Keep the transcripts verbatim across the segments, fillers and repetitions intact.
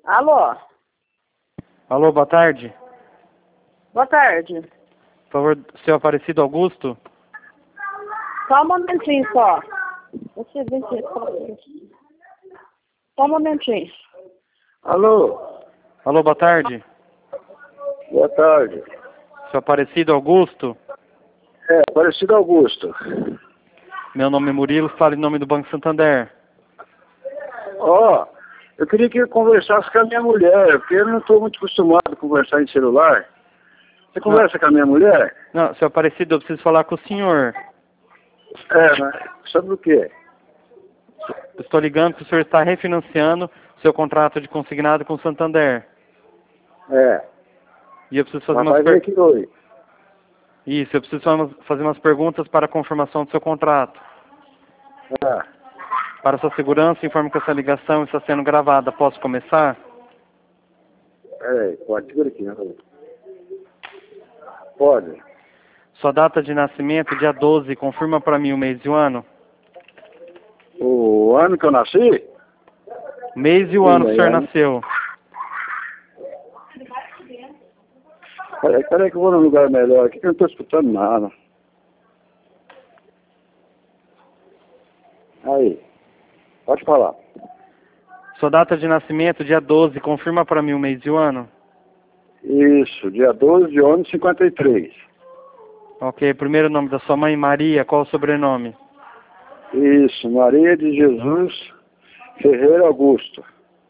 Alô? Alô, boa tarde. Boa tarde. Por favor, seu Aparecido Augusto? Só um momentinho só. Deixa eu ver se... Só um momentinho. Alô? Alô, boa tarde. Boa tarde. Seu Aparecido Augusto? É, Aparecido Augusto. Meu nome é Murilo, falo em nome do Banco Santander. Ó, eu queria que eu conversasse com a minha mulher, porque eu não estou muito acostumado a conversar em celular. Você conversa com a minha mulher? Não, seu Aparecido, eu preciso falar com o senhor. É, mas sobre o quê? Estou ligando que o senhor está refinanciando seu contrato de consignado com o Santander. É. E eu preciso fazer Mas umas vai ver per... que oi. Isso, eu preciso fa- fazer umas perguntas para a confirmação do seu contrato. Ah, Para sua segurança, informo que essa ligação está sendo gravada. Posso começar? peraí, pode, segura aqui, né? Pode. Sua data de nascimento, dia doze, confirma para mim o mês e o ano? O ano que eu nasci? Mês e o Sim, ano que o é senhor ano. nasceu? Peraí, peraí que eu vou num lugar melhor aqui que eu não estou escutando nada. Aí, pode falar. Sua data de nascimento, dia doze, confirma para mim o mês e o ano? Isso, dia doze de onze de cinquenta e três. Ok, primeiro nome da sua mãe, Maria, qual o sobrenome? Isso, Maria de Jesus Ferreira Augusto.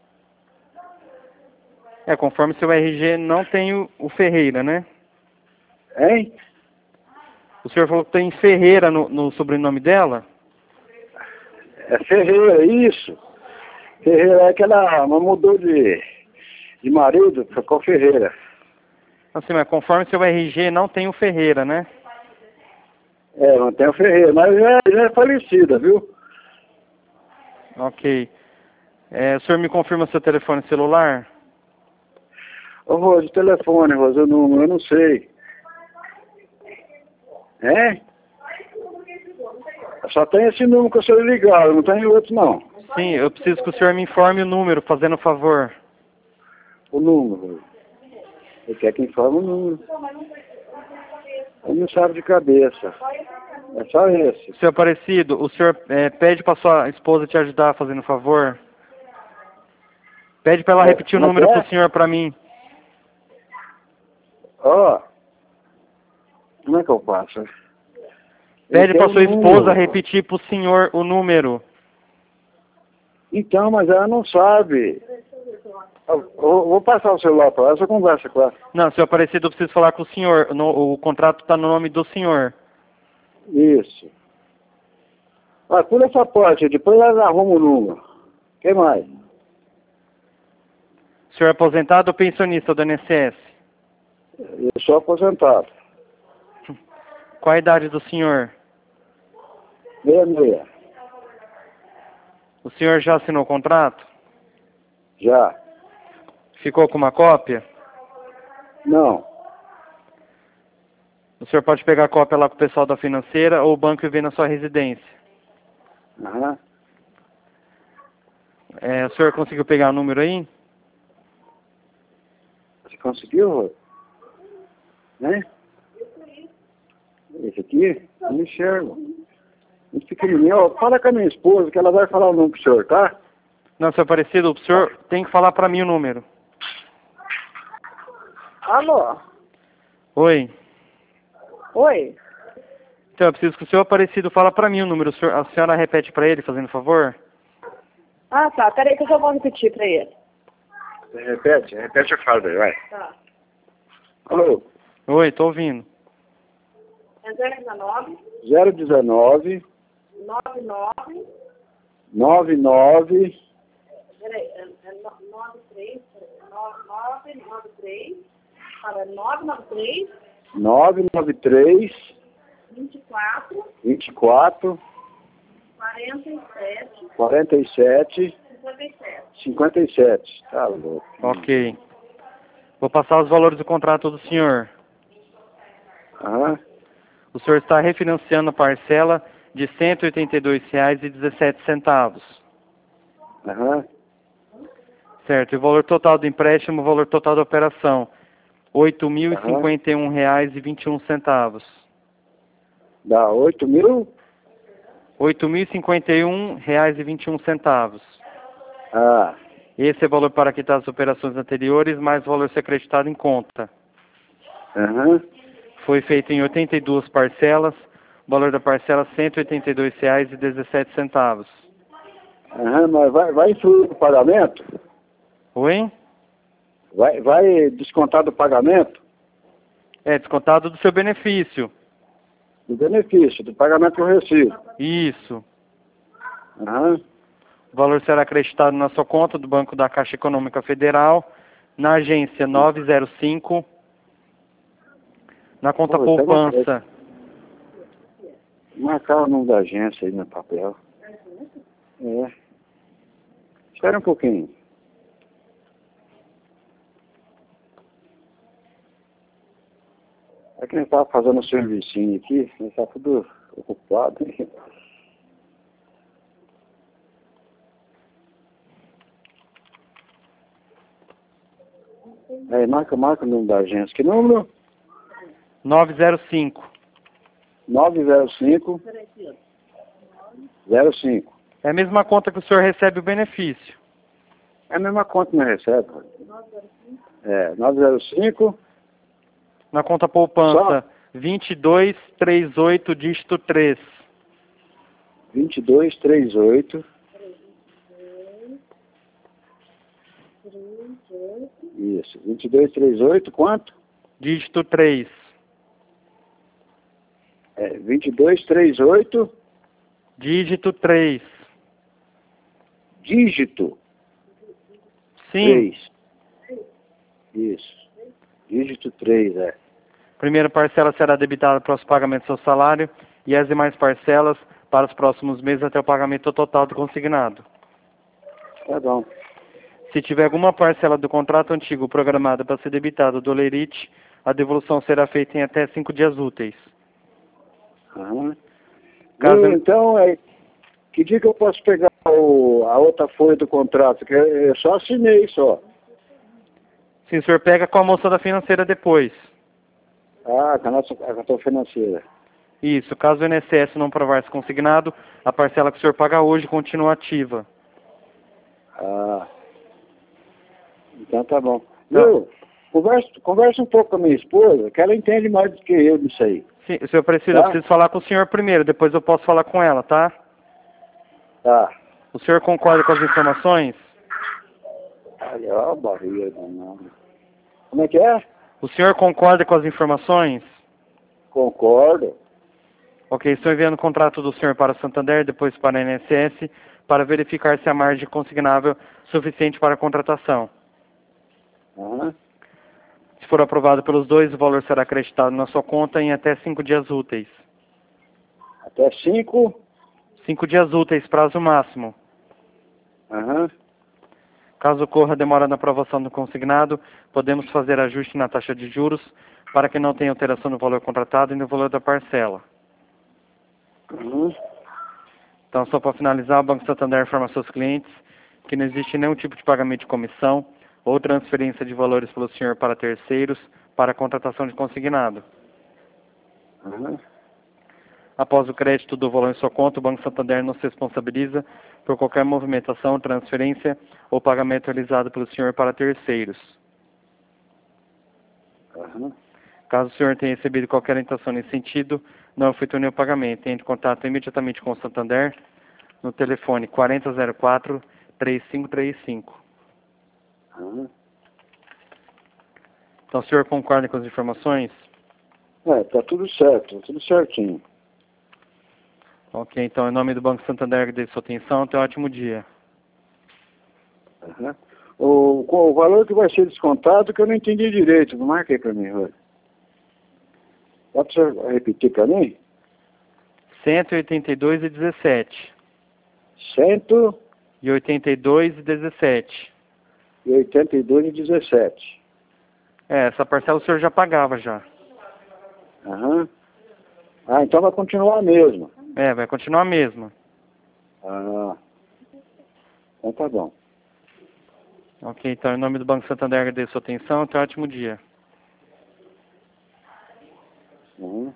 É, conforme seu R G, não tem o, o Ferreira, né? Hein? O senhor falou que tem Ferreira no, no sobrenome dela? É Ferreira, isso. Ferreira é que ela mudou de, de marido, ficou Ferreira. Assim, mas conforme seu R G, não tem o Ferreira, né? É, não tem o Ferreira, mas já, já é falecida, viu? Ok. É, o senhor me confirma seu telefone celular? Ô, Rose, telefone, Rose, o número, eu não sei. Hein? Só tem esse número que eu sou ligado, não tem outro não. Sim, eu preciso que o senhor me informe o número, fazendo favor. O número. Ele quer que informe o número. Ele não sabe de cabeça. É só esse. Seu Aparecido, o senhor é, pede para sua esposa te ajudar, fazendo favor? Pede para ela É, repetir o como é que número é? pro senhor para mim. Ó. Como é que eu faço? Pede Ele para quer o sua esposa número. repetir pro senhor o número. Então, mas ela não sabe. Eu vou vou passar o celular para ela, você conversa com ela. Não, seu Aparecido, eu preciso falar com o senhor. No- o contrato está no nome do senhor. Isso. Ah, pula essa parte, depois ela arruma o número. Quem mais? O senhor é aposentado ou pensionista do I N S S? Eu sou aposentado. Qual a idade do senhor? Meia meia. O senhor já assinou o contrato? Já. Ficou com uma cópia? Não. O senhor pode pegar a cópia lá com o pessoal da financeira ou o banco e ver na sua residência. Aham. É, o senhor conseguiu pegar o número aí? Você conseguiu, Rô? Né? Esse aqui? Eu não enxergo. Esse pequenininho, ó, fala com a minha esposa que ela vai falar o nome pro senhor, tá? Não, seu Aparecido, o senhor tem que falar para mim o número. Alô? Oi. Oi? Então, eu preciso que o senhor Aparecido fala para mim o número. O senhor- a senhora repete para ele, fazendo favor? Ah, tá. Peraí que eu já vou repetir pra ele. Repete, repete a frase aí, vai. Tá. Alô? Oi, tô ouvindo. É zero dezenove, zero dezenove, nove nove, nove nove, peraí, é, é no- nove três, nove nove três, para nove nove três, nove nove três, vinte e quatro, vinte e quatro, quarenta e sete, quarenta e sete, cinquenta e sete. cinquenta e sete. Tá louco. Ok. Vou passar os valores do contrato do senhor. Aham. O senhor está refinanciando a parcela de cento e oitenta e dois reais e dezessete centavos. Aham. Certo. E o valor total do empréstimo, o valor total da operação, oito mil e cinquenta e um reais e vinte e um centavos. Dá oito mil? oito mil e cinquenta e um reais e vinte e um centavos. Ah. Esse é o valor para quitar as operações anteriores, mais o valor ser acreditado em conta. Aham. Foi feito em oitenta e duas parcelas, o valor da parcela cento e oitenta e dois reais e dezessete centavos. Aham, mas vai, vai influir no pagamento? Oi? Vai, vai descontar do pagamento? É, descontado do seu benefício. Do benefício, do pagamento que eu recebo. Isso. Aham. O valor será acreditado na sua conta do Banco da Caixa Econômica Federal, na agência nove zero cinco, na conta Pô, poupança. Marcar o nome da agência aí no papel. É. Espera um pouquinho. É que a gente estava fazendo um servicinho aqui, a gente está tudo ocupado. Aí, marca, marca o nome da agência. Que número? nove zero cinco. nove zero cinco. zero cinco. É a mesma conta que o senhor recebe o benefício. É a mesma conta que nós recebemos. É, nove zero cinco. Na conta poupança vinte e dois trinta e oito, dígito três. vinte e dois trinta e oito. Isso, vinte e dois trinta e oito, quanto? Dígito três. É, vinte e dois trinta e oito. Dígito três. Dígito. Sim. três. Isso. Dígito três, é. Primeira parcela será debitada para os pagamentos do seu salário e as demais parcelas para os próximos meses até o pagamento total do consignado. Tá bom. Se tiver alguma parcela do contrato antigo programada para ser debitada do Lerite, a devolução será feita em até cinco dias úteis. Uhum. Caso... E, então, é, que dia que eu posso pegar o, a outra folha do contrato? Que eu só assinei só. Sim, o senhor pega com a moça da financeira depois. Ah, com a nossa cartão financeira. Isso, caso o I N S S não provar-se consignado, a parcela que o senhor paga hoje continua ativa. Ah, então tá bom. Não. Viu? Conversa, conversa um pouco com a minha esposa, que ela entende mais do que eu disso aí. Sim, o senhor precisa, Tá? eu preciso falar com o senhor primeiro, depois eu posso falar com ela, tá? Tá. O senhor concorda com as informações? Olha, ó a barriga do nome. Como é que é? O senhor concorda com as informações? Concordo. Ok, estou enviando o contrato do senhor para Santander, depois para a I N S S, para verificar se a margem consignável suficiente para a contratação. Uhum. Se for aprovado pelos dois, o valor será acreditado na sua conta em até cinco dias úteis. Até cinco. Cinco dias úteis, prazo máximo. Uhum. Caso ocorra demora na aprovação do consignado, podemos fazer ajuste na taxa de juros para que não tenha alteração no valor contratado e no valor da parcela. Uhum. Então, só para finalizar, o Banco Santander informa seus clientes que não existe nenhum tipo de pagamento de comissão ou transferência de valores pelo senhor para terceiros para a contratação de consignado. Uhum. Após o crédito do valor em sua conta, o Banco Santander não se responsabiliza por qualquer movimentação, transferência ou pagamento realizado pelo senhor para terceiros. Uhum. Caso o senhor tenha recebido qualquer orientação nesse sentido, não efetue nenhum pagamento. Entre em contato imediatamente com o Santander no telefone quarenta zero quatro, três cinco três cinco. Uhum. Então, o senhor concorda com as informações? É, tá tudo certo, tá tudo certinho. Ok, então, em nome do Banco Santander, agradeço a sua atenção. Tenha um ótimo dia. Uhum. O, qual- o valor que vai ser descontado que eu não entendi direito. Marca aí pra mim, Rui. Pode você repetir pra mim? cento e oitenta e dois e dezessete. Cento E oitenta e dois e dezessete. e oitenta e dois e dezessete. É, essa parcela o senhor já pagava já. Aham. Ah, então vai continuar a mesma. É, vai continuar a mesma. Ah. Então tá bom. Ok, então em nome do Banco Santander agradeço a sua atenção. Tenha um ótimo dia. Uhum.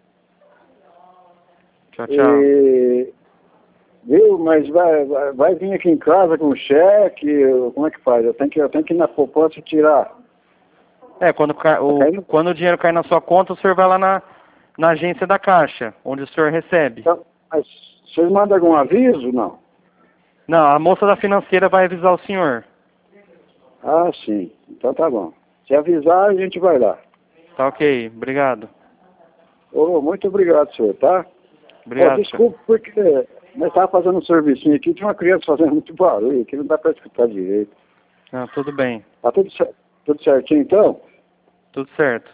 Tchau, tchau. E, viu, mas vai, vai, vai vir aqui em casa com cheque, como é que faz? Eu tenho que, eu tenho que ir na poupança tirar. É, quando, cai- o, Tá caindo? quando o dinheiro cai na sua conta, o senhor vai lá na, na agência da Caixa, onde o senhor recebe. Então, mas vocês mandam algum aviso? Não. Não, a moça da financeira vai avisar o senhor. Ah, sim. Então tá bom. Se avisar, a gente vai lá. Tá ok, obrigado. Ô, muito obrigado, senhor, tá? Obrigado, Ó, senhor. desculpa, porque nós estávamos fazendo um serviçinho aqui, tinha uma criança fazendo muito barulho, que não dá para escutar direito. Ah, tudo bem, Tá tudo, cer- tudo certinho, então? tudo certo.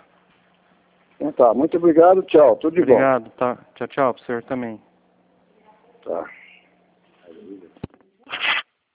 Então tá, muito obrigado, tchau, tudo de Obrigado, tá. Tchau, tchau, pro senhor também. bom. Tá.